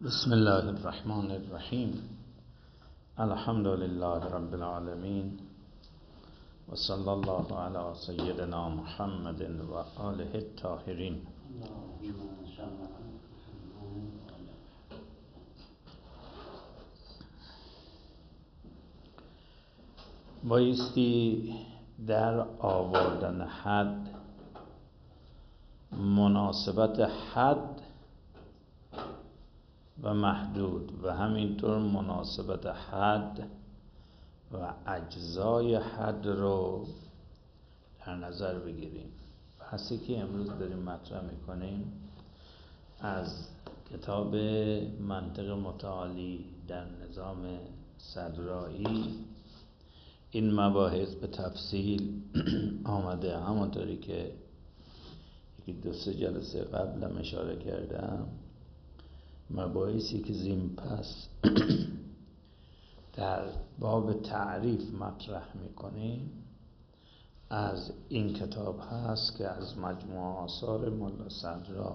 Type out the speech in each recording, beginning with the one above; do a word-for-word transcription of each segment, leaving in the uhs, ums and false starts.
بسم الله الرحمن الرحیم. الحمد لله رب العالمین و صلی الله علی سیدنا محمد و آله الطاهرین. بایستی در آوردن حد مناسبت حد و محدود و همینطور مناسبت حد و اجزای حد رو در نظر بگیریم. بحثی که امروز داریم مطرح میکنیم از کتاب منطق متعالی در نظام صدرائی. این مباحث به تفصیل آمده، همونطوری که یکی دو سه جلسه قبلم اشاره کردم. مباحثی که زین پس در باب تعریف مطرح میکنیم از این کتاب هست که از مجموعه آثار ملا صدرا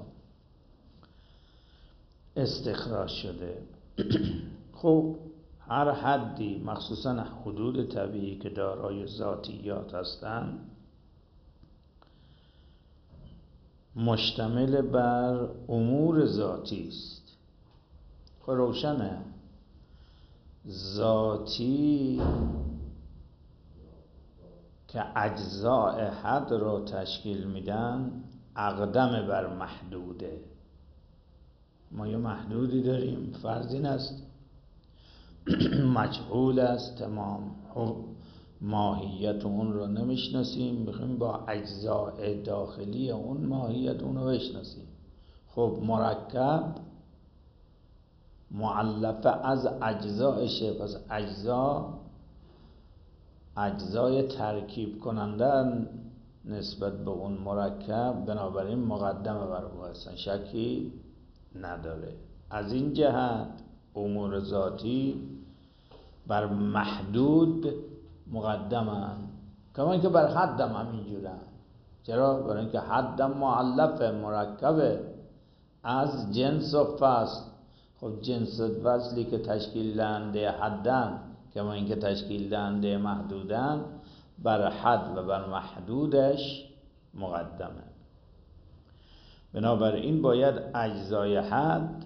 استخراج شده. خب هر حدی، مخصوصا حدود طبیعی که دارای ذاتیات هستند، مشتمل بر امور ذاتی است. خب روشنه ذاتی که اجزاء حد را تشکیل میدن اقدم بر محدوده. ما یه محدودی داریم، فرض این است مجهول است، تمام ماهیت اون رو نمیشناسیم، میخوایم با اجزاء داخلی اون ماهیت اون رو بشناسیم. خب مرکب مؤلفه از اجزایشه، پس اجزا اجزای ترکیب کننده نسبت به اون مرکب، بنابراین مقدمه بر او هستن، شکی نداره. از این جهت امور ذاتی بر محدود مقدمن، کما اینکه بر حدم همینجورن. چرا؟ برای اینکه حدم مؤلفه، مرکبه از جنس و فصل. خب جنس و فصلی که تشکیل دهنده حدن، کما اینکه تشکیل دهنده محدودن، بر حد و بر محدودش مقدمه. بنابراین باید اجزای حد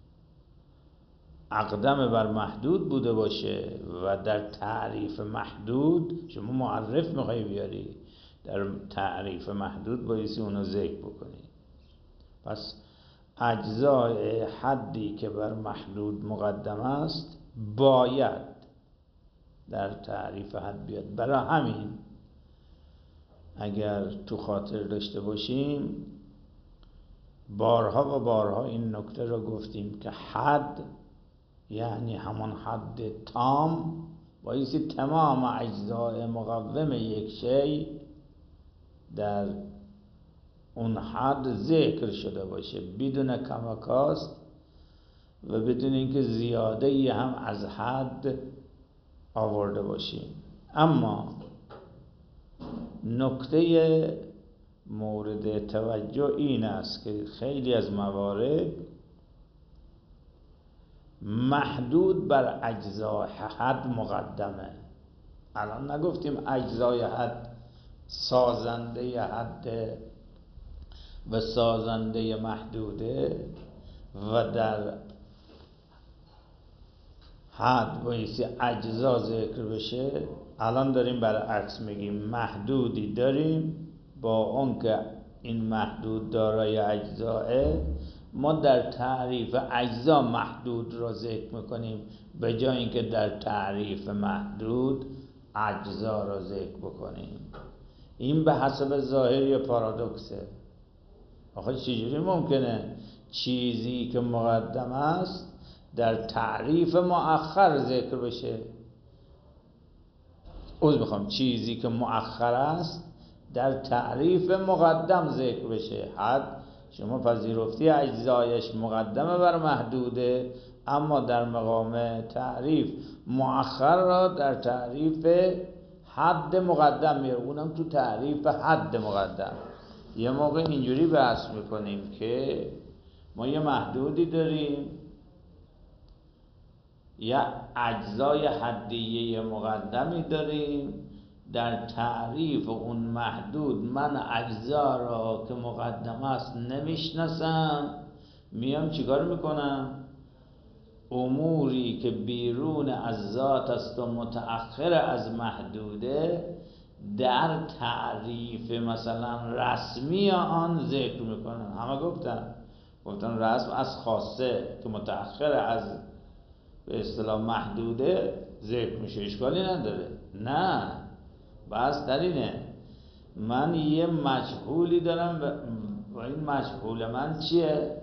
اقدم بر محدود بوده باشه و در تعریف محدود، شما معرف میخوای بیاری، در تعریف محدود بایستی اونو ذکر بکنی. پس اجزای حدی که بر محدود مقدم است باید در تعریف حد بیاد. برای همین اگر تو خاطر داشته باشیم بارها و بارها این نکته رو گفتیم که حد یعنی همون حد تام، بایستی تمام اجزای مقوم یک شی در اون حد ذکر شده باشه، بدون کمکاست و بدون اینکه زیاده ای هم از حد آورده باشیم. اما نکته مورد توجه این است که خیلی از موارد محدود بر اجزای حد مقدمه. الان نگفتیم اجزای حد سازنده حد و سازنده محدوده و در حد بایستی اجزا ذکر بشه. الان داریم برعکس میگیم، محدودی داریم، با اون که این محدود دارای اجزاه، ما در تعریف اجزا محدود را ذکر میکنیم به جای اینکه در تعریف محدود اجزا را ذکر بکنیم. این به حسب ظاهر یا پارادوکسه. آخه چجوری ممکنه چیزی که مقدم است در تعریف مؤخر ذکر بشه؟ عذر میخوام، چیزی که مؤخر است در تعریف مقدم ذکر بشه. حد شما پذیرفتی اجزایش مقدمه بر محدوده، اما در مقام تعریف مؤخر را در تعریف حد مقدم میاره، اونم تو تعریف حد مقدم. یه موقع اینجوری بحث میکنیم که ما یه محدودی داریم یا اجزای حدیه مقدمی داریم در تعریف اون محدود. من اجزا را که مقدم است نمیشناسم، میام چیکار میکنم؟ اموری که بیرون از ذات است و متأخر از محدوده در تعریف مثلا رسمی آن ذکر میکنن. همه گفتن گفتن رسم از خاصه که متأخر از به اصطلاح محدوده ذکر میشه، اشکالی نداره. نه، بس در اینه من یه مجهولی دارم و این مجهول من چیه؟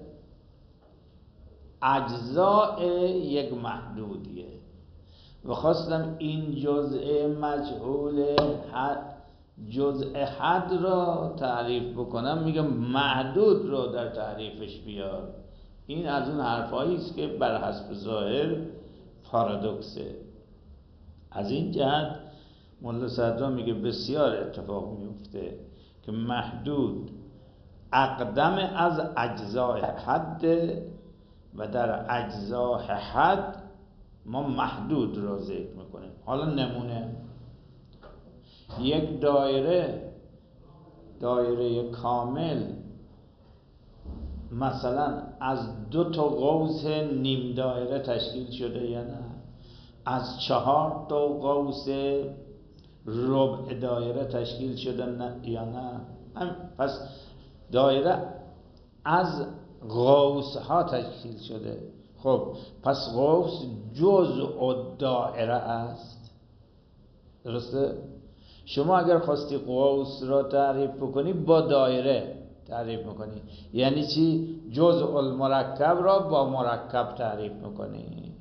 اجزاء یک محدودیه و خواستم این جزء مجهول حد جزء حد را تعریف بکنم، میگم محدود رو در تعریفش بیار. این از اون حرفایی است که بر حسب ظاهر پارادوکسه. از این جهت مولا صدرا میگه بسیار اتفاق میفته که محدود اقدم از اجزای حد و در اجزای حد ما محدود رو ذکر میکنیم. حالا نمونه، یک دایره دایره کامل مثلا از دو تا قوس نیم دایره تشکیل شده یا نه؟ از چهار تا قوس ربع دایره تشکیل شده نه یا نه؟ پس دایره از قوس ها تشکیل شده. خب پس قوس جزء دایره است، درسته؟ شما اگر خواستی قوس را تعریف بکنی با دایره تعریف میکنی، یعنی چی؟ جزء المرکب را با مرکب تعریف میکنی.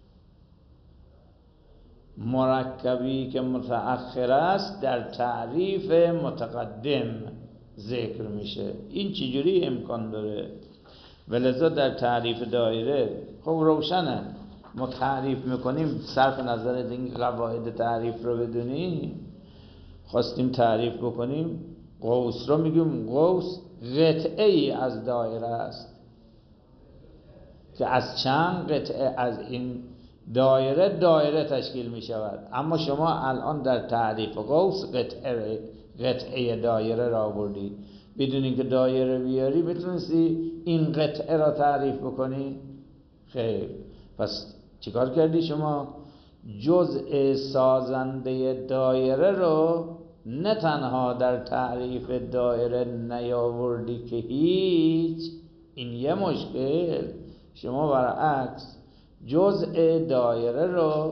مرکبی که متأخر است در تعریف متقدم ذکر میشه. این چجوری امکان داره؟ ولذا در تعریف دایره خب روشنه، ما تعریف میکنیم صرف نظر از این قواعد تعریف رو بدونیم. خواستیم تعریف بکنیم قوس رو میگیم قوس قطعه ای از دایره است که از چند قطعه از این دایره دایره تشکیل می شود. اما شما الان در تعریف قوس قطعه قطعه دایره را آوردی، بدون اینکه دایره بیاری میتونستی این قطعه را تعریف بکنی؟ خیر. پس چیکار کردی شما؟ جزء سازنده دایره رو نه تنها در تعریف دایره نیاوردی که هیچ، این یه مشکل، شما برعکس جزء دایره رو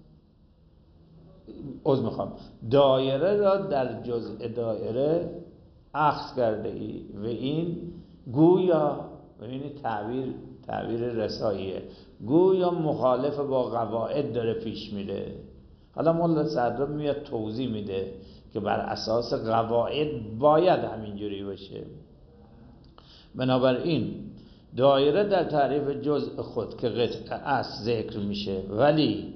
عذر میخوام دایره را در جزء دایره اخذ کرده ای و این گویا و این تعبیر تعبیر رساییه، گویا مخالف با قواعد داره پیش میره. حالا مولا صدرا میاد توضیح میده که بر اساس قواعد باید همینجوری باشه. بنابراین دایره در تعریف جزء خود که قطعه است ذکر میشه، ولی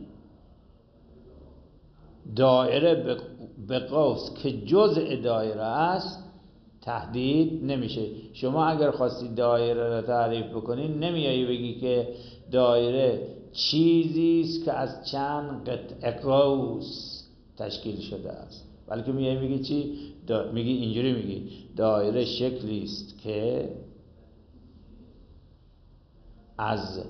دایره به قوس که جزء دایره است تهدید نمیشه. شما اگر خواستی دایره را تعریف بکنی نمیایی بگی که دایره چیزی است که از چند قطعه قوس تشکیل شده است، بلکه میایی میگی چی؟ میگی اینجوری میگی دایره شکلی است که از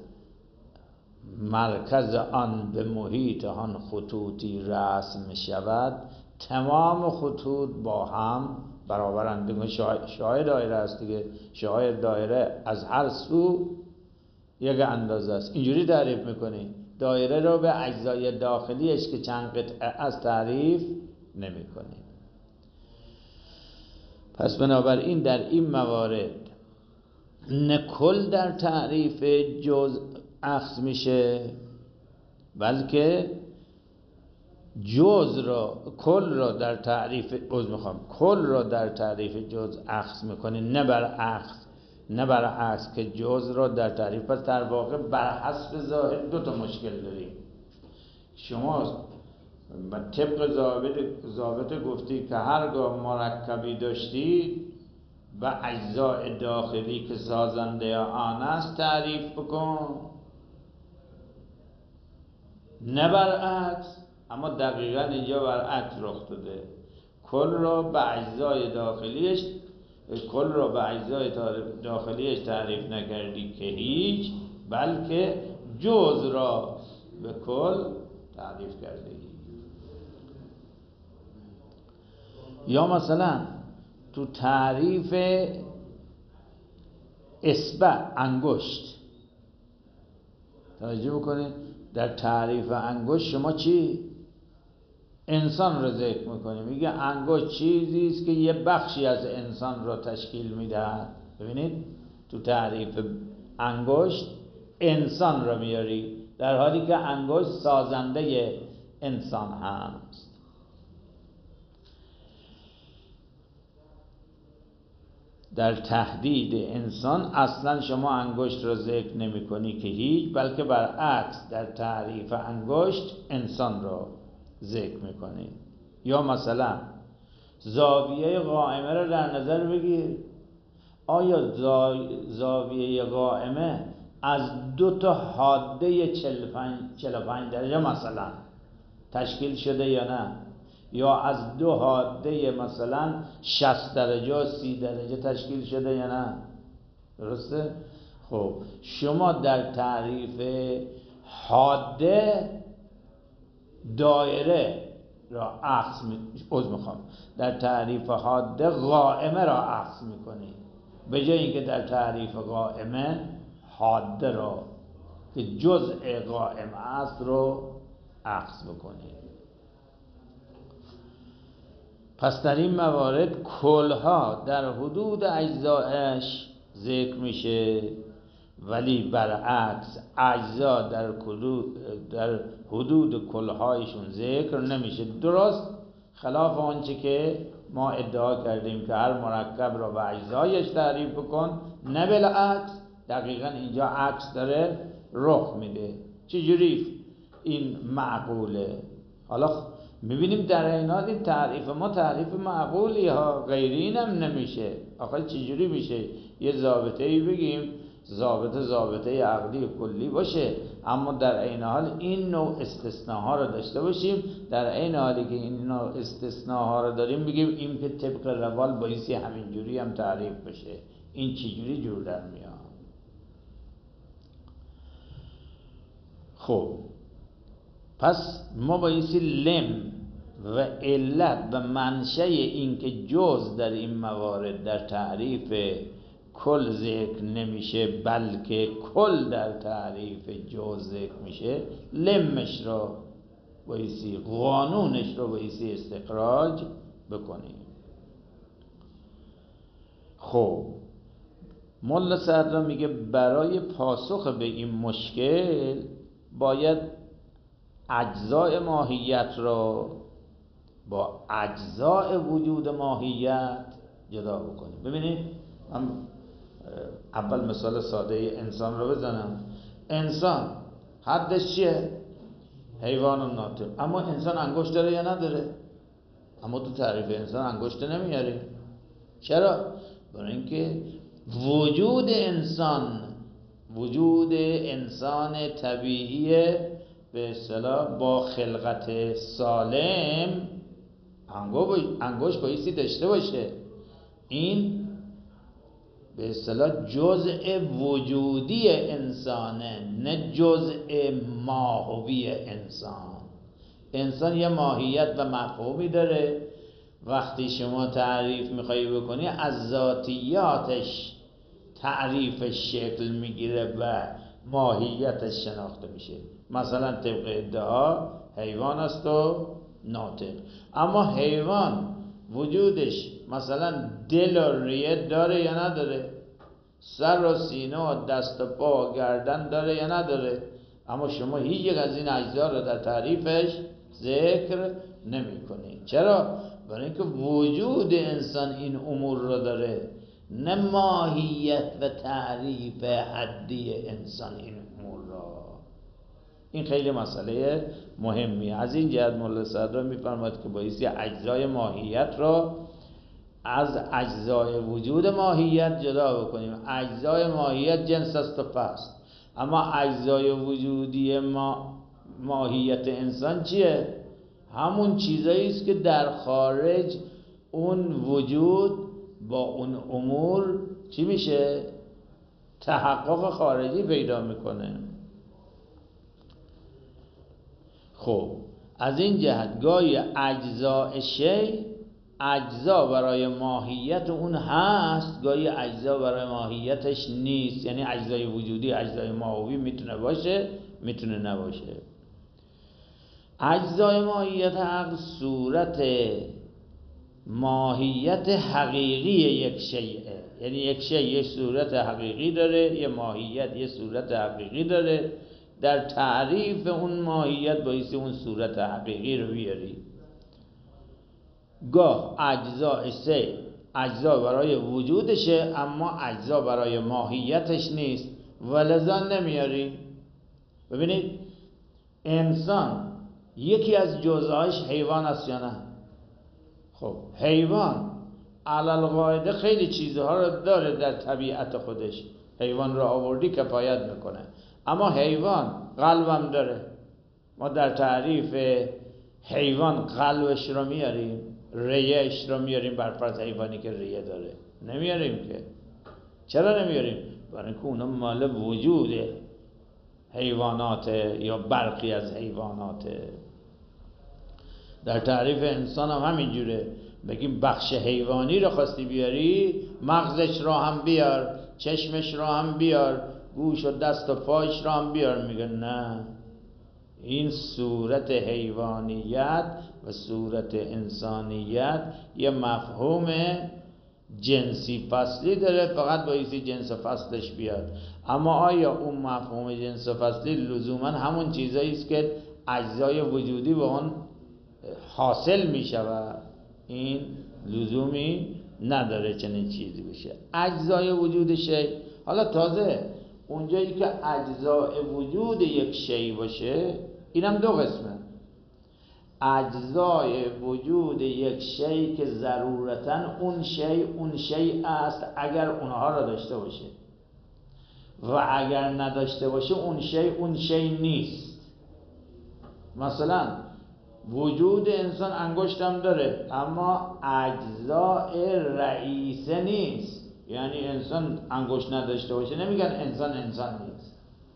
مرکز آن به محیط آن خطوطی رسم شود، تمام خطوط با هم برابرند. شای دایره است دیگه، شای دایره از هر سو یک اندازه است. اینجوری تعریف میکنی دایره رو به اجزای داخلیش که چند قطعه از تعریف نمیکنی. پس بنابراین در این موارد نه کل در تعریف جزء اخذ میشه، بلکه جزء را کل را در تعریف عذر میخوام کل را در تعریف جزء اخذ میکنه، نه برعکس نه برعکس که جزء را در تعریف. پس در واقع بر حسب ظاهر دو تا مشکل داریم. شما طبق ضابط ضابط گفتی که هرگاه مرکبی داشتید و اجزای داخلی که سازنده آن است تعریف بکن، نه برعکس، اما دقیقا اینجا برعکس رخ داده. کل را به اجزای داخلیش کل را به اجزای داخلیش تعریف نکردی که هیچ، بلکه جز را به کل تعریف کردی. یا مثلا تو تعریف اصبع انگشت توجه بکنید، در تعریف انگشت شما چی؟ انسان رو ذکر میکنی، میگه انگشت چیزی است که یه بخشی از انسان رو تشکیل میدهد. ببینید تو تعریف انگشت انسان رو میاری، در حالی که انگشت سازنده انسان هست. در تهدید انسان اصلا شما انگشت رو ذکر نمی کنی که هیچ، بلکه برعکس در تعریف انگشت انسان رو ذکر می کنی. یا مثلا زاویه قائمه رو در نظر بگیر. آیا زاویه قائمه از دو تا حاده چهل و پنج درجه مثلا تشکیل شده یا نه؟ یا از دو حاده مثلا شصت درجه و سی درجه تشکیل شده یا نه؟ درسته؟ خب شما در تعریف حاده دایره را عکس می عذر میخوام در تعریف حاده قائمه را عکس میکنی، به جای اینکه در تعریف قائمه حاده را که جزء قائمه است رو عکس بکنی. پس در این موارد کلها در حدود اجزایش ذکر میشه، ولی برعکس اجزا در در حدود کلهایشون ذکر نمیشه. درست خلاف آنچه که ما ادعا کردیم که هر مرکب را به اجزایش تعریف بکن، نه بالعکس. دقیقا اینجا عکس داره رخ میده. چجوری این معقوله؟ حالا میبینیم در این حال این تعریف ما تعریف معقولی ها، غیری اینم نمیشه. آخه چجوری میشه یه ضابطه ای بگیم ضابطه ضابطه عقلی کلی باشه، اما در این حال این نوع استثناها رو داشته باشیم، در این حالی که این نوع استثناها رو داریم بگیم این که طبق روال بایستی همینجوری هم تعریف بشه. این چجوری جور در میاد؟ خب پس ما بایستی لم و علت و منشأ این که جز در این موارد در تعریف کل ذکر نمیشه بلکه کل در تعریف جز ذکر میشه، لمش رو بایستی قانونش رو بایستی استخراج بکنیم. خب ملا صدرا میگه برای پاسخ به این مشکل باید اجزای ماهیت رو با اجزای وجود ماهیت جدا بکنیم. ببینید من اول مثال ساده انسان رو بزنم. انسان حدش چیه؟ حیوان و ناطق. اما انسان انگشت داره یا نداره؟ اما تو تعریف انسان انگشت نمیاری. چرا؟ برای اینکه وجود انسان وجود انسان طبیعی به اصطلاح با خلقت سالم انگشت بایستی داشته باشه. این به اصطلاح جزء وجودی انسانه، نه جزء ماهوی انسان. انسان یه ماهیت و مفهومی داره. وقتی شما تعریف میخوایی بکنی از ذاتیاتش تعریفش شکل میگیره و ماهیتش شناخته میشه. مثلا طبق ادعا حیوان است و ناطق، اما حیوان وجودش مثلا دل و ریه داره یا نداره؟ سر و سینه و دست و پا و گردن داره یا نداره؟ اما شما هیچ یک از این اجزا رو در تعریفش ذکر نمی کنید. چرا؟ برای اینکه وجود انسان این امور رو داره، نه ماهیت و تعریف حدی انسان این امور را. این خیلی مسئله مهمیه. از این جهت ملا صدرا میفرماید که بایستی اجزای ماهیت را از اجزای وجود ماهیت جدا بکنیم. اجزای ماهیت جنس است و فصل، اما اجزای وجودی ما ماهیت انسان چیه؟ همون چیزایی است که در خارج اون وجود با اون امور چی میشه؟ تحقق خارجی پیدا میکنه. خب از این جهت گاهی اجزاء شی، اجزا برای ماهیت اون هست، گاهی اجزا برای ماهیتش نیست. یعنی اجزای وجودی، اجزای ماهوی میتونه باشه، میتونه نباشه. اجزای ماهیت عقل صورت ماهیت حقیقی یک شیء، یعنی یک شیء یک صورت حقیقی داره، یه ماهیت یه صورت حقیقی داره. در تعریف اون ماهیت بایستی اون صورت حقیقی رو بیاری. گاه اجزا سه اجزا برای وجودشه اما اجزا برای ماهیتش نیست، ولذا نمیاری. ببینید انسان یکی از جزءهاش حیوان است یا نه؟ خب حیوان علل قاعده خیلی چیزها رو داره در طبیعت خودش، حیوان رو آوردی کفایت میکنه. اما حیوان قلبم داره. ما در تعریف حیوان قلبش رو میاریم، ریهش رو میاریم بر فرض حیوانی که ریه داره؟ نمیاریم که. چرا نمیاریم؟ برای اینکه اونا مال وجود حیوانات یا برخی از حیوانات. در تعریف انسان هم همینجوره، بگیم بخش حیوانی رو خواستی بیاری، مغزش رو هم بیار، چشمش رو هم بیار، گوش و دست و پایش رو هم بیار. میگه نه، این صورت حیوانیت و صورت انسانیت یه مفهوم جنسی فصلی داره، فقط بایستی جنس فصلش بیاد. اما آیا اون مفهوم جنس فصلی لزوما همون چیزایی است که اجزای وجودی به اون حاصل می شود؟ این لزومی نداره چنین چیزی بشه. اجزای وجود شی، حالا تازه اونجایی که اجزای وجود یک شی باشه، اینم دو قسمه. اجزای وجود یک شی که ضرورتاً اون شی اون شی است اگر اونها را داشته باشه، و اگر نداشته باشه اون شی اون شی نیست. مثلا وجود انسان انگشت هم داره اما اجزای رئیسه نیست. یعنی انسان انگشت نداشته باشه نمیگن انسان انسان نیست.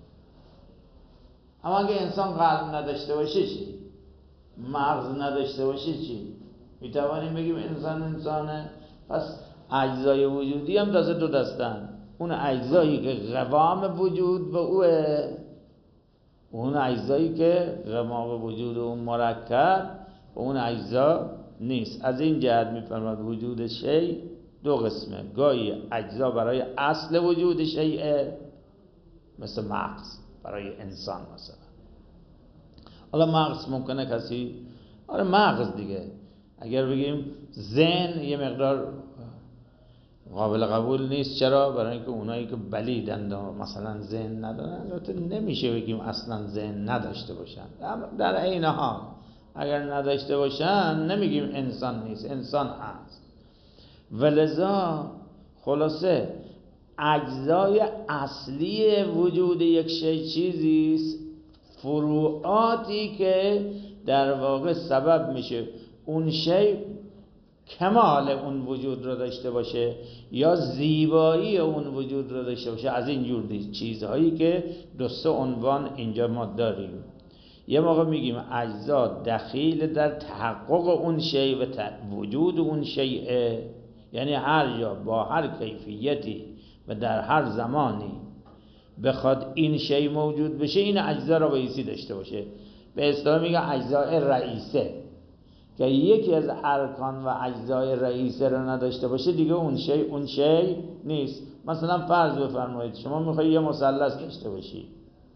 اما اگه انسان قلب نداشته باشه چی؟ مغز نداشته باشه چی؟ میتوانیم بگیم انسان انسانه؟ پس اجزای وجودی هم تازه دو دستن. اون اجزایی که قوام وجود به اوه، اون اجزایی که قوام وجود اون مرکب و اون اجزا نیست. از این جهت میفرماد وجود شی دو قسمه. گاهی اجزا برای اصل وجود شیء، مثل مغز برای انسان مثلا. حالا مغز ممکنه کسی آره مغز دیگه، اگر بگیم ذهن یه مقدار قابل قبول نیست. چرا؟ برای اینکه اونایی که بلیدند مثلا ذهن ندارن، البته نمیشه بگیم اصلا ذهن نداشته باشن، در عین حال اگر نداشته باشن نمیگیم انسان نیست، انسان هست. ولذا خلاصه اجزای اصلی وجود یک شی چیزیست، فروعاتی که در واقع سبب میشه اون شی کمال اون وجود رو داشته باشه یا زیبایی اون وجود رو داشته باشه. از این جور چیزهایی که دو سه عنوان اینجا ما داریم. یه موقع میگیم اجزا دخیل در تحقق اون شی و وجود اون شیء، یعنی هر جا با هر کیفیتی و در هر زمانی بخواد این شی موجود بشه، این اجزا رو بایستی داشته باشه. به اصطلاح میگه اجزای رئیسه، که یکی از ارکان و اجزای رئیسه رو نداشته باشه دیگه اون شی اون شی نیست. مثلا فرض بفرمایید شما میخوای یه مثلث داشته باشی،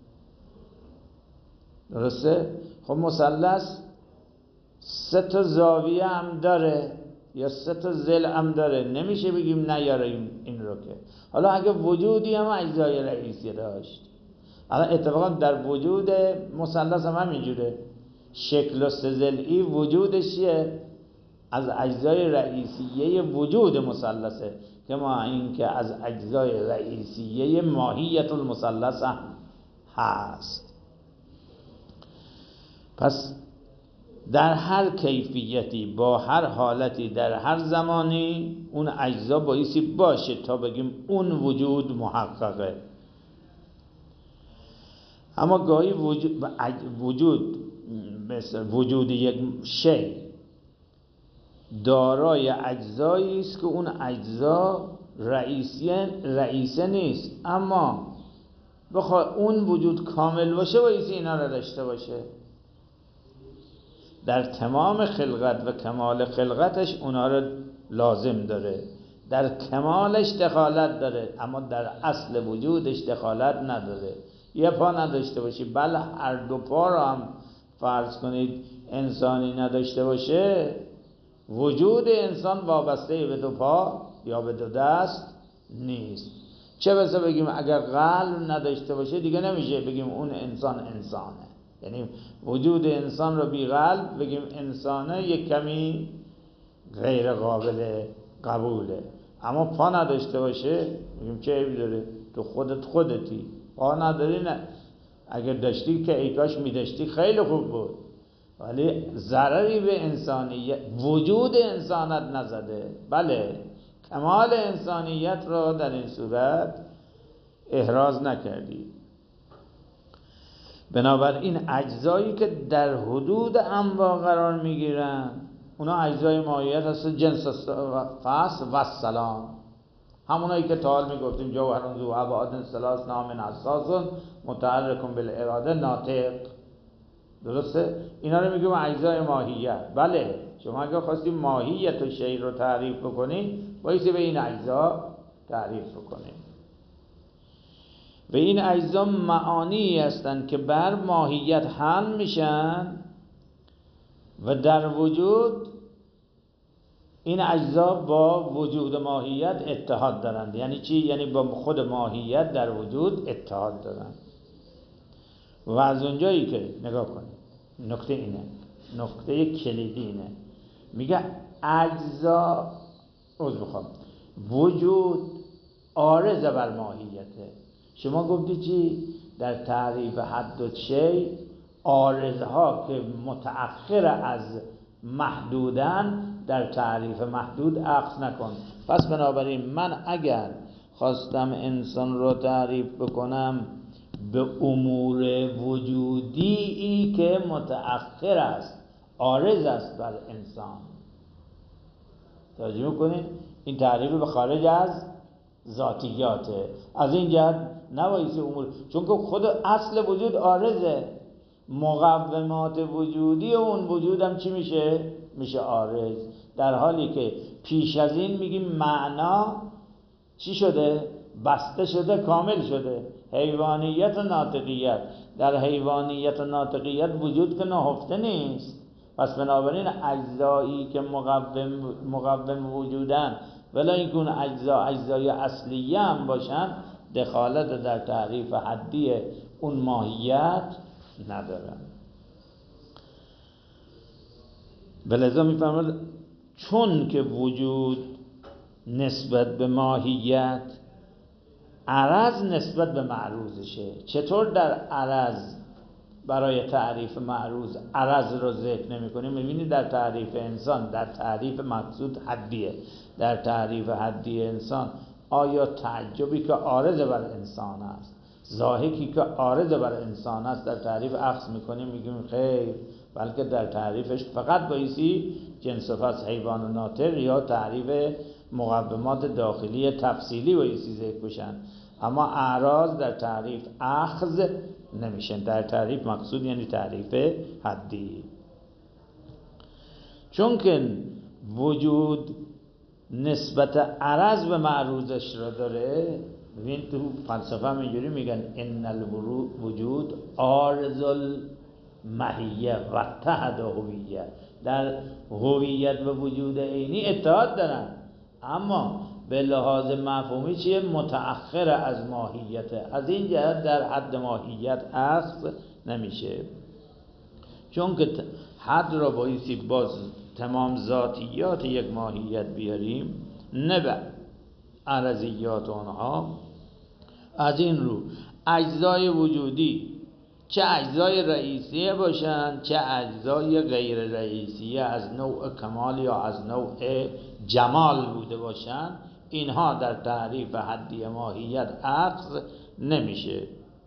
درسته؟ خب مثلث سه تا زاویه هم داره یا سه تا ضلع هم داره، نمیشه بگیم نیاریم این رو که. حالا اگه وجودی هم اجزای رئیسی داشت، الان اتفاقا در وجود مثلث هم همینجوره، شکل و سه ضلعی وجودش چیه؟ از اجزای رئیسیه وجود مثلثه، که ما این که از اجزای رئیسیه ماهیت المثلث هم هست. پس در هر کیفیتی، با هر حالتی، در هر زمانی اون اجزا بایستی باشه تا بگیم اون وجود محققه. اما گاهی وجود وجود مثل وجود یک شی دارای اجزایی است که اون اجزا رئیسیه رئیسه نیست، اما بخواد اون وجود کامل باشه بایستی اینا رو داشته باشه. در تمام خلقت و کمال خلقتش اونا رو لازم داره، در کمالش دخالت داره، اما در اصل وجودش دخالت نداره. یه پا نداشته باشی، بله هر دو پا رو هم فرض کنید انسانی نداشته باشه، وجود انسان وابسته به دو پا یا به دو دست نیست. چه بسا بگیم اگر قلب نداشته باشه دیگه نمیشه بگیم اون انسان انسانه، یعنی وجود انسان رو بی قلب بگیم انسانه یک کمی غیر قابل قبوله. اما پا نداشته باشه بگیم چه عیبی داره، تو خودت خودتی، پا نداری نه، اگر داشتی که ای کاش می داشتی خیلی خوب بود، ولی ضرری به انسانیت وجود انسانت نزده. بله کمال انسانیت را در این صورت احراز نکردی. بنابراین اجزایی که در حدود انواع قرار میگیرن اونا اجزای ماهیت هست، جنس فصل و سلام، همونایی که تا حال میگفتیم جوهرون ذو ابعاد ثلاث نام حساس متحرک بالاراده ناطق، درسته؟ اینا رو میگیم اجزای ماهیت. بله شما اگر خواستیم ماهیت و شی رو تعریف بکنی بایستی به این اجزا تعریف بکنی. و این اجزا معانی هستند که بر ماهیت حمل میشن و در وجود این اجزا با وجود ماهیت اتحاد دارند. یعنی چی؟ یعنی با خود ماهیت در وجود اتحاد دارند. و از اونجایی که نگاه کنید نکته اینه، نکته کلیدی اینه، میگه اجزا عوض بخوام وجود عارض بر ماهیته. شما گفتی چی؟ در تعریف حد شی عارضها که متأخر از محدودن در تعریف محدود عکس نکن. پس بنابراین من اگر خواستم انسان رو تعریف بکنم به امور وجودی ای که متأخر است، عارض است بر انسان، توجه کنید این تعریف به خارج از ذاتیاته. از این جهت نبایستی امور، چون که خود اصل وجود عارضه، مقومات وجودی اون وجودم چی میشه؟ میشه عارض. در حالی که پیش از این میگیم معنا چی شده؟ بسته شده، کامل شده. حیوانیت و ناطقیت، در حیوانیت و ناطقیت وجود که نهفته نیست. پس بنابراین اجزایی که مقوم مقوم وجودن ولی اینکه اون اجزا اجزای اصلیه هم باشن دخالت در تعریف حدی اون ماهیت ندارن. بلذا میفهمد چون که وجود نسبت به ماهیت عرض نسبت به معروضشه. چطور در عرض برای تعریف معروض عرض رو ذکر نمی کنیم؟ میبینید در تعریف انسان، در تعریف مقصود حدیه، در تعریف حدی انسان آیا تعجبی که عارض بر انسان است، ضاحکی که عارض بر انسان است در تعریف عکس میکنیم؟ میگیم خیر، بلکه در تعریفش فقط بایستی جنس و فصل حیوان و ناطق یا تعریف مقومات داخلی تفصیلی بایستی ذکر بشن، اما اعراض در تعریف اخذ نمیشن. در تعریف مقصود یعنی تعریف حدی. چون که وجود نسبت عرض به معروضش را داره، ببین تو فلسفه هم اینجوری میگن ان الوجود عارض الماهیه و اتحد هویه، در هویت و وجود عینی اتحاد دارن، اما به لحاظ مفهومی چیه؟ متأخر از ماهیت. از این جهت در حد ماهیت اخذ نمیشه. چون که حد را بایستی باز تمام ذاتیات یک ماهیت بیاریم نه به عرضیات آنها. از این رو اجزای وجودی چه اجزای رئیسیه باشن چه اجزای غیر رئیسیه از نوع کمال یا از نوع جمال بوده باشن، اینها در تعریف حدی ماهیت اخذ نمیشه.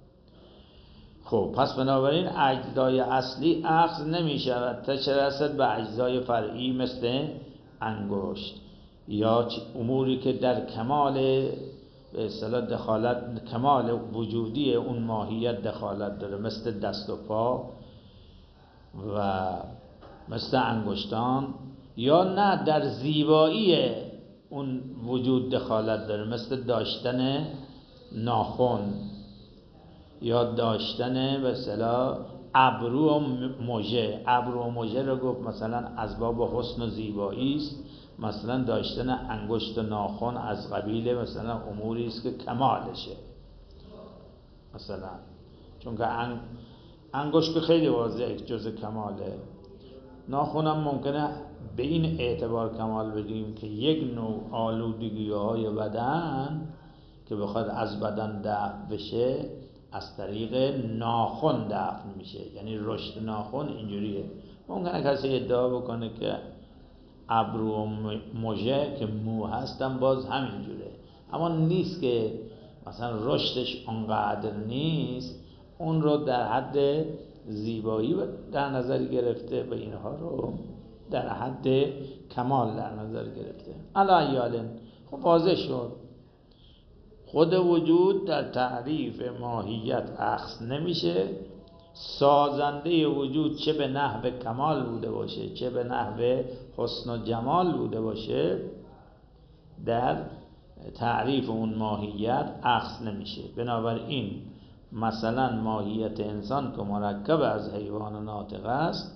خب پس بنابراین اجزای اصلی اخذ نمیشود تا چه رسد به اجزای فرعی مثل انگشت یا اموری که در کمال به اصطلاح دخالت کمال وجودی اون ماهیت دخالت داره، مثل دست و پا و مثل انگشتان، یا نه در زیبایی اون وجود دخالت داره، مثل داشتن ناخن یا داشتن به اصطلاح ابرو و مژه. ابرو و مژه رو گفت مثلا از باب حسن و زیبایی است، مثلا داشتن انگشت و ناخن از قبیل مثلا اموری است که کمالشه، مثلا چون که انگشت که خیلی واضحه جزء کماله، ناخن هم ممکنه به این اعتبار کمال بدیم که یک نوع آلودگی های بدن که بخواد از بدن دفع بشه از طریق ناخن دفع میشه، یعنی رشد ناخن اینجوریه. ممکنه کسی ادعا بکنه که ابرو و مژه که مو هستن باز همینجوره، اما نیست که مثلا رشدش اونقدر نیست، اون رو در حد زیبایی در نظر گرفته و اینها رو در حد کمال در نظر گرفته. علی ایال خب واضح شد خود وجود در تعریف ماهیت اخذ نمیشه. سازنده وجود چه به نحو کمال بوده باشه چه به نحو حسن و جمال بوده باشه در تعریف اون ماهیت اخذ نمیشه. بنابراین مثلا ماهیت انسان که مرکب از حیوان ناطق است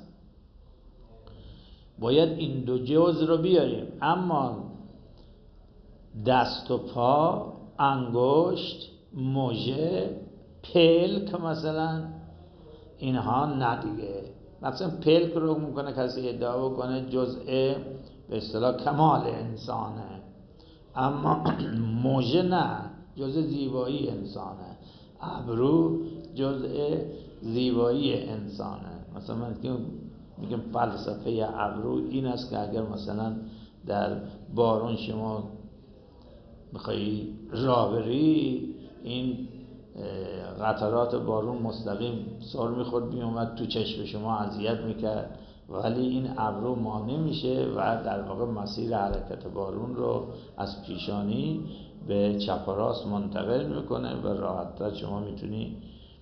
باید این دو جز رو بیاریم، اما دست و پا، انگشت، مژه، پلک مثلا اینها نه دیگه. مثلا پلک رو ممکنه کسی ادعا بکنه جزء به اصطلاح کمال انسانه، اما مژه نه، جزء زیبایی انسانه. ابرو جزء زیبایی انسانه. مثلا من میگم فلسفه ابرو این است که اگر مثلا در بارون شما میخوایی راه بری، این قطرات بارون مستقیم سر میخورد میومد تو چشم شما اذیت میکرد، ولی این ابرو مانع میشه و در واقع مسیر حرکت بارون رو از پیشانی به چپ و راست منتقل میکنه و راحت‌تر شما میتونی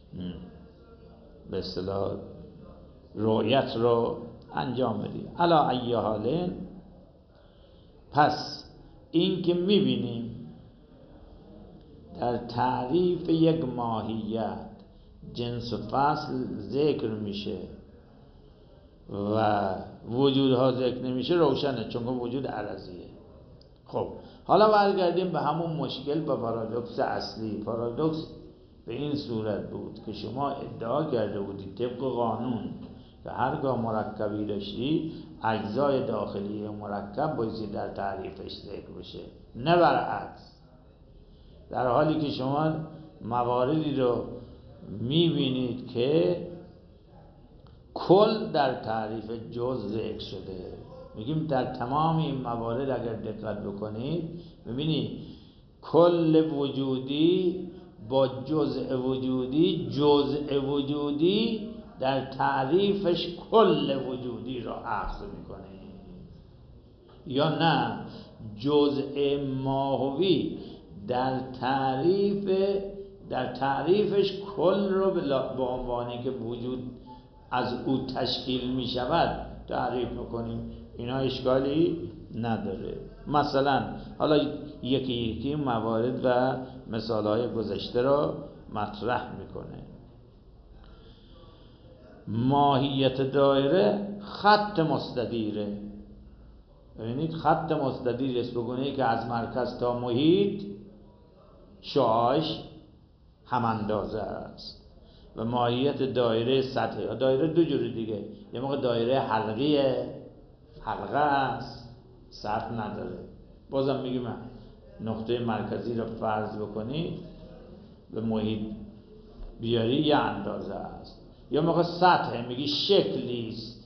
به اصطلاح رؤیت رو انجام بدی. علی ای حال، پس این که میبینیم در تعریف یک ماهیت جنس و فصل ذکر میشه و وجودها ذکر نمیشه روشنه، چون که وجود عرضیه. خب حالا برگردیم به همون مشکل و پارادوکس اصلی. پارادوکس به این صورت بود که شما ادعا کرده بودید طبق قانون که هرگاه مرکبی داشتی اجزای داخلی مرکب بایستی در تعریفش ذکر بشه، نه برعکس. در حالی که شما مواردی رو میبینید که کل در تعریف جز ذکر شده. میگیم در تمام این موارد اگر دقت بکنید میبینید کل وجودی با جزء وجودی، جزء وجودی در تعریفش کل وجودی را اخذ میکنه، یا نه جزء ماهوی در تعریف در تعریفش کل رو به عنوانی که وجود از او تشکیل می شود تعریف میکنیم. اینا اشکالی نداره. مثلا حالا یکی یکی موارد و مثالهای گذشته را مطرح میکنه. ماهیت دایره خط مستدیره. ببینید خط مستدیر است بگونه که از مرکز تا محیط شعاعش هم اندازه است و ماهیت دایره سطحی. دایره دو جوری دیگه، یه موقع دایره حلقیه، حلقه است، سطح نداره. بازم میگیم نقطه مرکزی رو فرض بکنید به محیط بیاری یه اندازه است. یا موقع سطح میگی شکلیست،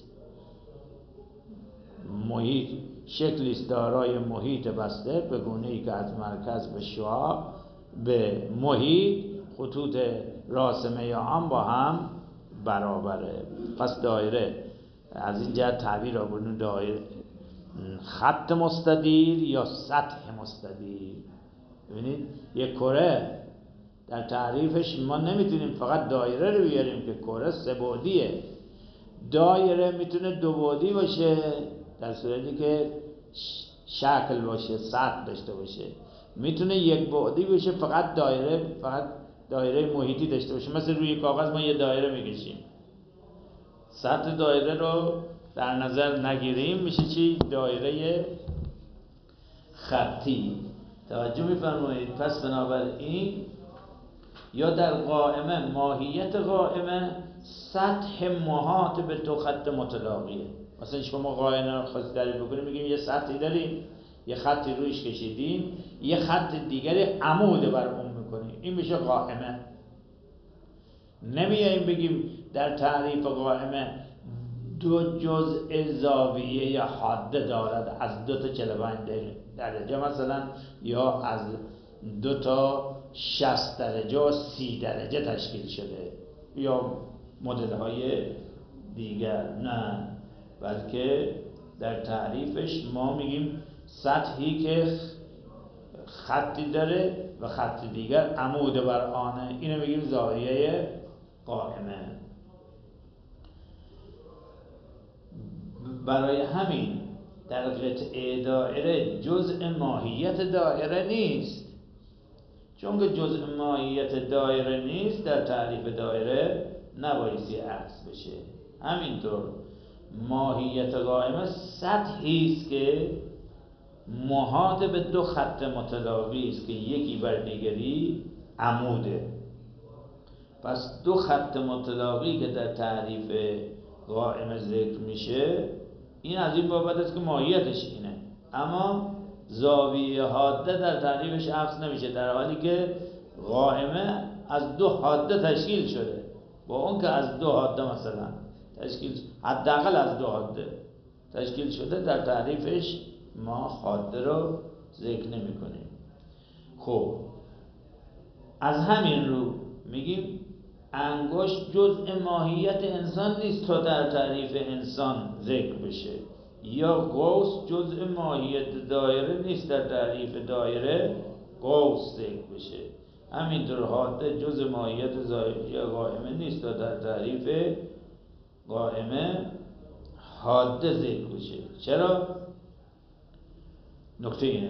محیط شکلیست دارای محیط بسته به گونه‌ای که از مرکز به شعاع به محیط خطوط راسمه یا هم با هم برابره. پس دایره از این جهت تعبیر آوردن دایره خط مستدیر یا سطح مستدیر. ببینید یک کره در تعریفش ما نمیتونیم فقط دایره رو بیاریم که کره سه بعدیه. دایره میتونه دو بعدی باشه در صورتی که شکل باشه، سطح داشته باشه. میتونه یک بعدی باشه فقط دایره، فقط دایره محیطی داشته باشه. مثل روی کاغذ ما یه دایره میکشیم، سطح دایره رو در نظر نگیریم میشه چی؟ دایره خطی. توجه میفرمایید؟ پس بنابراین یا در قائمه ماهیت قائمه سطح محاط به دو خط متلاقیه. مثلا شما قائمه رو خواستید تعریف بکنید میگیم یه سطحی داریم، یه خطی رویش کشیدیم، یه خط دیگری عمود بر اون میکنیم، این میشه قائمه. نمیاییم بگیم در تعریف قائمه دو جزء زاویه یا حاده دارد از دو تا چهل و پنج درجه مثلا، یا از دو تا شصت درجه و سی درجه تشکیل شده، یا مدل های دیگر. نه، بلکه در تعریفش ما میگیم سطحی که خطی داره و خط دیگر عمود بر آنه، اینو میگیم زاویه قائمه. برای همین در قطعه دایره جزء ماهیت دایره نیست. چون که جزء ماهیت دایره نیست در تعریف دایره نبایستی عکس بشه. همینطور ماهیت قائمه سطحی است که محاط به دو خط متلاقی است که یکی بر دیگری عموده. پس دو خط متلاقی که در تعریف قائمه ذکر میشه این از این بابت است که ماهیتش اینه، اما زاویه حاده در تعریفش عکس نمیشه، در حالی که قائمه از دو حاده تشکیل شده. با اون که از دو حاده مثلا تشکیل، حداقل از دو حاده تشکیل شده، در تعریفش ما حاده رو ذکر نمی کنیم. خب از همین رو میگیم انگشت جزء ماهیت انسان نیست تا در تعریف انسان ذکر بشه، یا قوس جزء ماهیت دایره نیست در تعریف دایره قوس ذکر بشه. همینطور حاده جزء ماهیت زاویه قائمه نیست تا در تعریف قائمه حاده ذکر بشه. چرا؟ نکته اینه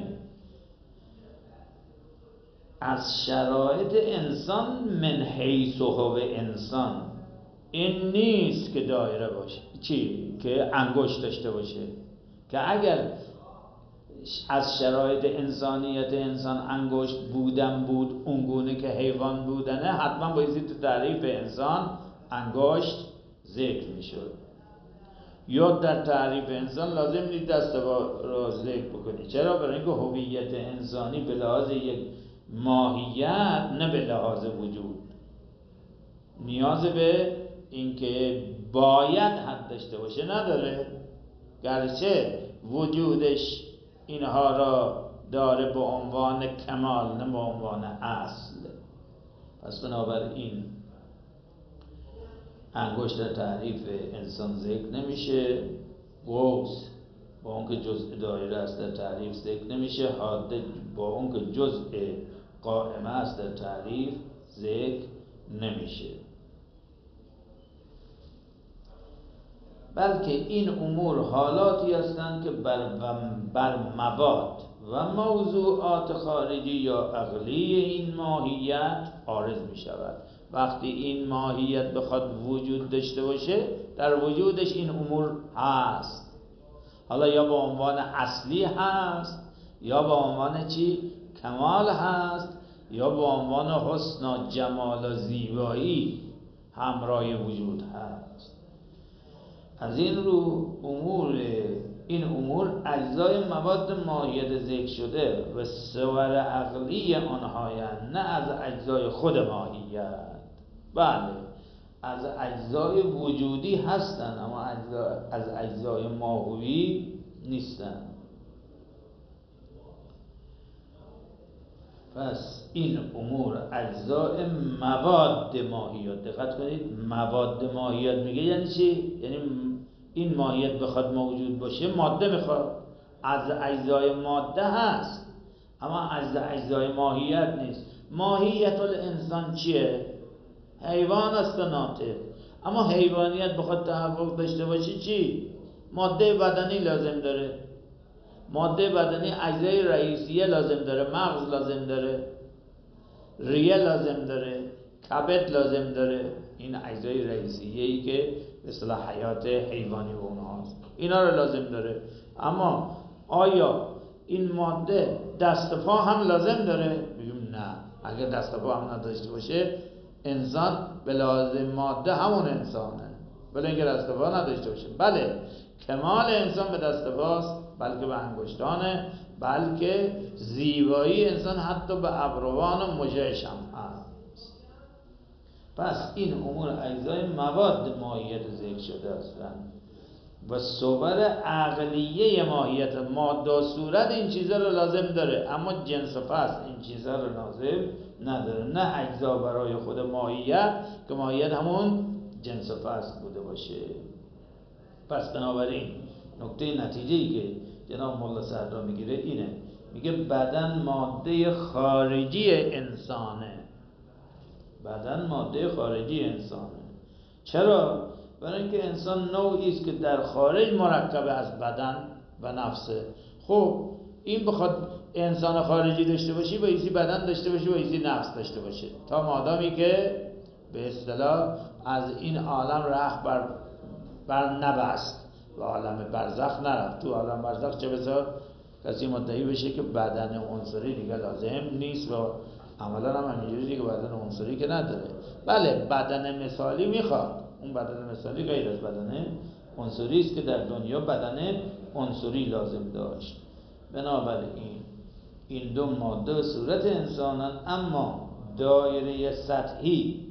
از شرایط انسان من حیث هو انسان این نیست که دایره باشه، چی؟ که انگشت داشته باشه. که اگر از شرایط انسانیت انسان انگشت بودن بود اونگونه که حیوان بودنه، حتما بایستی تو تعریف انسان انگشت ذکر میشد. یا در تعریف انسان لازم نیست دست رو ذکر بکنی. چرا؟ برای اینکه هویت انسانی به لحاظ یک ماهیت نه به لحاظ وجود نیاز به اینکه باید حد داشته باشه نداره، گرچه وجودش اینها را داره به عنوان کمال نه به عنوان اصل. پس بنابراین انگشت در تعریف انسان ذکر نمیشه، قوس با اون که جزء دایره است در تعریف ذکر نمیشه، حاده با اون که جزء قائمه است در تعریف ذکر نمیشه. بلکه این امور حالاتی هستند که بر, بر مواد و موضوعات خارجی یا عقلی این ماهیت عارض می شود. وقتی این ماهیت بخواد وجود داشته باشه در وجودش این امور هست، حالا یا به عنوان اصلی هست یا به عنوان چی؟ کمال هست، یا به عنوان حسن و جمال و زیبایی همراه وجود هست. از این رو امور این امور اجزای مواد ماهیت ذکر شده و صور عقلی آنهایند، نه از اجزای خود ماهیت. بله از اجزای وجودی هستن اما از اجزای ماهوی نیستن. پس این امور اجزای مواد ماهیت. دقت کنید مواد ماهیت میگه یعنی چی؟ یعنی این ماهیت بخواد موجود باشه ماده میخواد. از اجزای ماده هست اما از اجزای ماهیت نیست. ماهیت الانسان چیه؟ حیوان است و ناطق. اما حیوانیت بخواد تحقق داشته باشه چی؟ ماده بدنی لازم داره. ماده بدنی اجزای رئیسیه لازم داره. مغز لازم داره، ریه لازم داره، کبد لازم داره. این اجزای رئیسیه ای که به اصطلاح حیات حیوانی و اونهاست، اینا رو لازم داره. اما آیا این ماده دست و پا هم لازم داره؟ بگیم نه. اگر دست و پا هم نداشته باشه انسان به لحاظ ماده همون انسانه، ولی اینکه دست و پا نداشته باشه. بله کمال انسان به دست و پاست، بلکه به انگشتانه، بلکه زیبایی انسان حتی به ابروان و مژه‌اش هم هست. پس این امور اجزای مواد ماهیت ذکر شده هستند و صور عقلیه ماهیت. ماده و صورت این چیزا رو لازم داره اما جنس و فصل این چیزا رو لازم نداره. نه اجزا برای خود ماهیت که ماهیت همون جنس و فصل بوده باشه. پس بنابراین نکته نتیجه‌ای که جناب مولا صدرا میگیره اینه، میگه بدن ماده خارجی انسانه. بدن ماده خارجی انسانه. چرا؟ برای اینکه انسان نوعی است که در خارج مرکب از بدن و نفسه. خب این بخواد انسان خارجی داشته باشی بایستی بدن داشته باشی، بایستی نفس داشته باشه، تا مادامی که به اصطلاح از این عالم رخ بر بر نبست و عالم برزخ نرفت. تو عالم برزخ چه بسا کسی مدعی بشه که بدن عنصری دیگه لازم نیست و عملا هم همینجوری دیگه بدن عنصری که نداره. بله بدن مثالی میخواد. اون بدن مثالی غیر از بدن عنصری است که در دنیا بدن عنصری لازم داشت. بنابراین این دو ماده صورت انسانن، اما دایره سطحی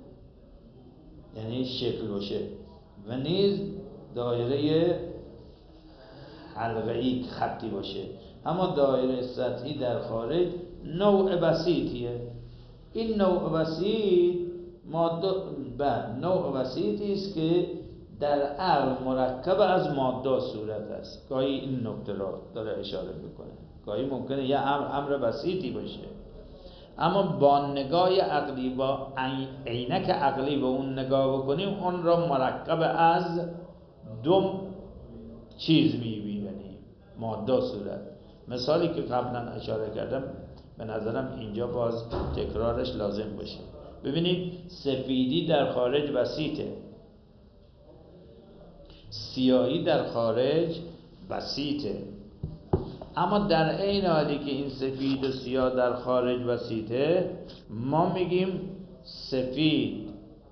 یعنی شکل و شکل و نیز دایره حلقه‌ای خطی باشه. اما دایره سطحی در خارج نوع بسیطیه. این نوع بسیط ماده بعد نوع بسیطی است که در عقل مرکب از ماده و صورت است. گاهی این نکته را داره اشاره میکنه. گاهی ممکنه یه امر امر بسیطی باشه اما با نگاه عقلی، با عینک عقلی به اون نگاه بکنیم اون را مرکب از دو چیز میبینیم، ماده و صورت. مثالی که قبلا اشاره کردم به نظرم اینجا باز تکرارش لازم باشه. ببینید سفیدی در خارج بسیطه، سیاهی در خارج بسیطه، اما در عین حالی که این سفید و سیاه در خارج بسیطه، ما میگیم سفید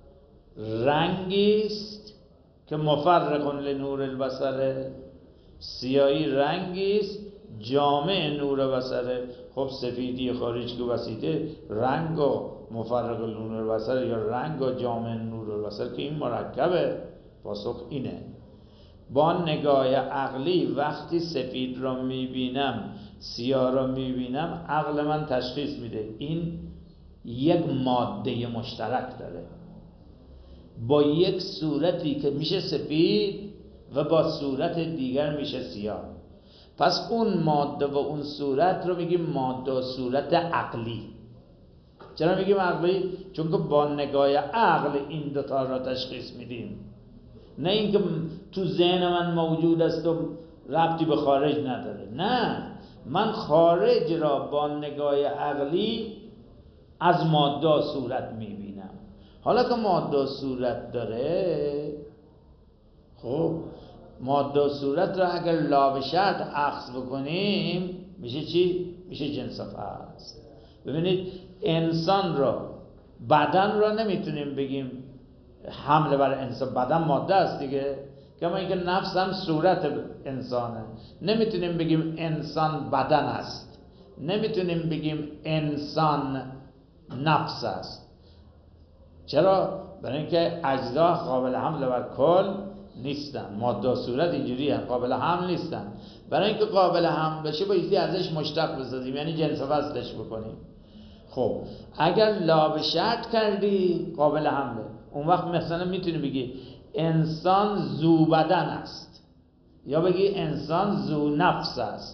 رنگی است که مفرق لنور البصر، سیاهی رنگی است جامع نور بصره. خب سفیدی خارج که بسیطه، رنگ و مفرق لنور البصر یا رنگ و جامع نور البصر که این مرکبه. پاسخ اینه، با نگاه عقلی وقتی سفید را میبینم سیاه را میبینم عقل من تشخیص میده این یک ماده مشترک داره با یک صورتی که میشه سفید و با صورت دیگر میشه سیاه. پس اون ماده و اون صورت رو میگیم ماده و صورت عقلی. چرا میگیم عقلی؟ چون که با نگاه عقل این دوتا را تشخیص میدیم، نه اینکه تو ذهن من موجود است و ربطی به خارج نداره. نه، من خارج را با نگاه عقلی از ماده و صورت میبینم. حالا که ماده و صورت داره، خب ماده و صورت را اگر لا به شرط اخذ بکنیم میشه چی؟ میشه جنس و فصل. ببینید انسان را، بدن را نمیتونیم بگیم حمله بر انسان، بدن ماده است دیگه، کما اینکه نفس هم صورت انسانه. نمیتونیم بگیم انسان بدن است، نمیتونیم بگیم انسان نفس است. چرا؟ برای اینکه اجزا قابل حمل بر کل نیستن. ماده و صورت اینجوری هم قابل حمل نیستن. برای اینکه قابل حمل بشه بایستی ازش مشتق بسازیم، یعنی جنس وصلش بکنیم. خب اگر لا به شرط کردی قابل حمله، اون وقت مثلا میتونی بگی انسان ذو بدن است، یا بگی انسان ذو نفس است،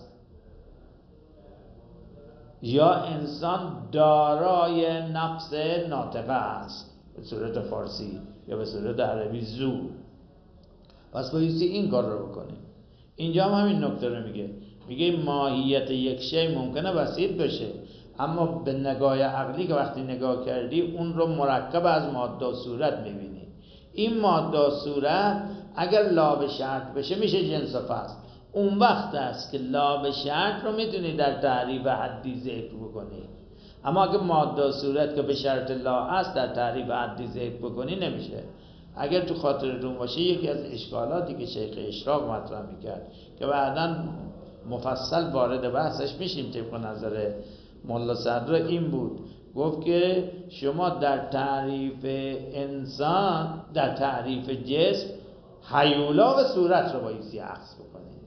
یا انسان دارای نفس ناطقه است به صورت فارسی، یا به صورت عربی ذو. پس بایستی این کار رو بکنیم. اینجا هم همین نکته رو میگه، میگه ماهیت یک شی ممکنه بسیط بشه، اما به نگاه عقلی که وقتی نگاه کردی اون رو مرکب از ماده و صورت میبینی. این ماده و صورت اگر لا به شرط بشه میشه جنس و فصل. اون وقت است که لا به شرط رو میتونی در تعریف حدی ذکر بکنی، اما اگه ماده و صورت که به شرط لا است در تعریف حدی ذکر بکنی نمیشه. اگر تو خاطرتون باشه یکی از اشکالاتی که شیخ اشراق مطرح میکرد که بعداً مفصل وارد بحثش میشیم طبق نظر ملا صدرا، این بود، گفت که شما در تعریف انسان، در تعریف جسم، هیولا و صورت رو بایستی عکس بکنید.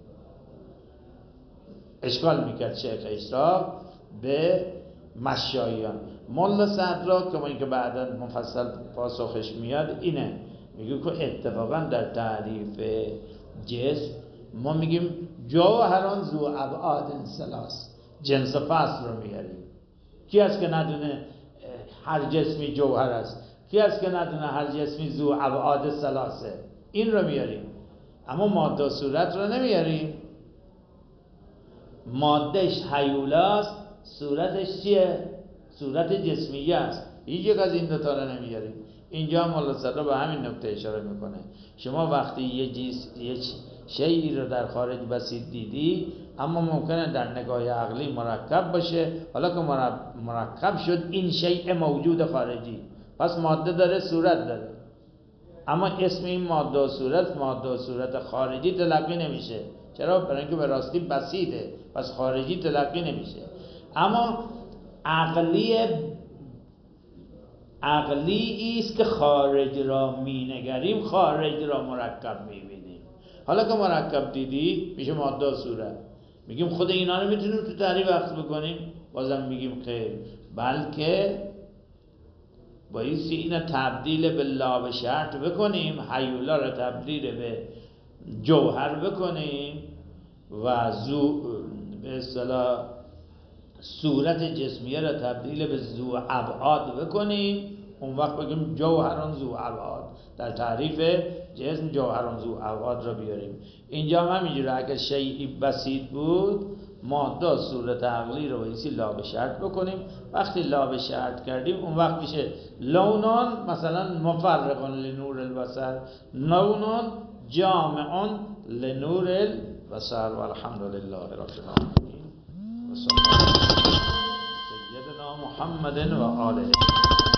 اشکال میکرد شیخ اشراق به مشاییان. ملا صدرا که ما اینکه بعدا مفصل پاسخش میاد اینه، میگه که اتفاقا در تعریف جسم ما میگیم جوهران ذو ابعاد ثلاث، جنس فصل رو میاریم. کی هست که ندونه هر جسمی جوهر است؟ کی هست که ندونه هر جسمی ذو ابعاد ثلاثه؟ این رو میاریم، اما ماده و صورت رو نمیاریم. مادهش هیولاست، صورتش چیه؟ صورت جسمیه است. هیچ یک از این دوتا رو نمیاریم. اینجا مولا صدرا به همین نکته اشاره میکنه. شما وقتی یه جیس یه شیئی رو در خارج بسیط دیدی، اما ممکنه در نگاه عقلی مرکب باشه، حالا که مرکب شد این شیء موجود خارجی، پس ماده داره صورت داره، اما اسم این ماده و صورت ماده و صورت خارجی تلقی نمیشه. چرا؟ برای اینکه به راستی بسیطه، پس خارجی تلقی نمیشه. اما عقلی عقلی است که خارج را مینگریم، خارج را مرکب میبینیم. حالا که مرکب دیدی میشه ماده و صورت، میگیم خود اینا رو میتونیم تو تعریف عکس بکنیم؟ بازم میگیم خیر، بلکه بایستی اینا تبدیل به لا به شرط بکنیم، هیولا رو تبدیل به جوهر بکنیم و زو به اصطلاح صورت جسمیه را تبدیل به ذو ابعاد بکنیم. اون وقت بگیم جوهران ذو ابعاد، در تعریف جسم جوهران ذو ابعاد را بیاریم. اینجا هم همینجوره، اگر شیئی بسیط بود ماده صورت عقلی رو بایستی لا به شرط بکنیم. وقتی لا به شرط کردیم اون وقت میشه لونان مثلا مفرقان لنور البصر، لونان جامعان لنور البصر. والحمدلله رب العالمین و صلی الله علی سیدنا محمد و آله.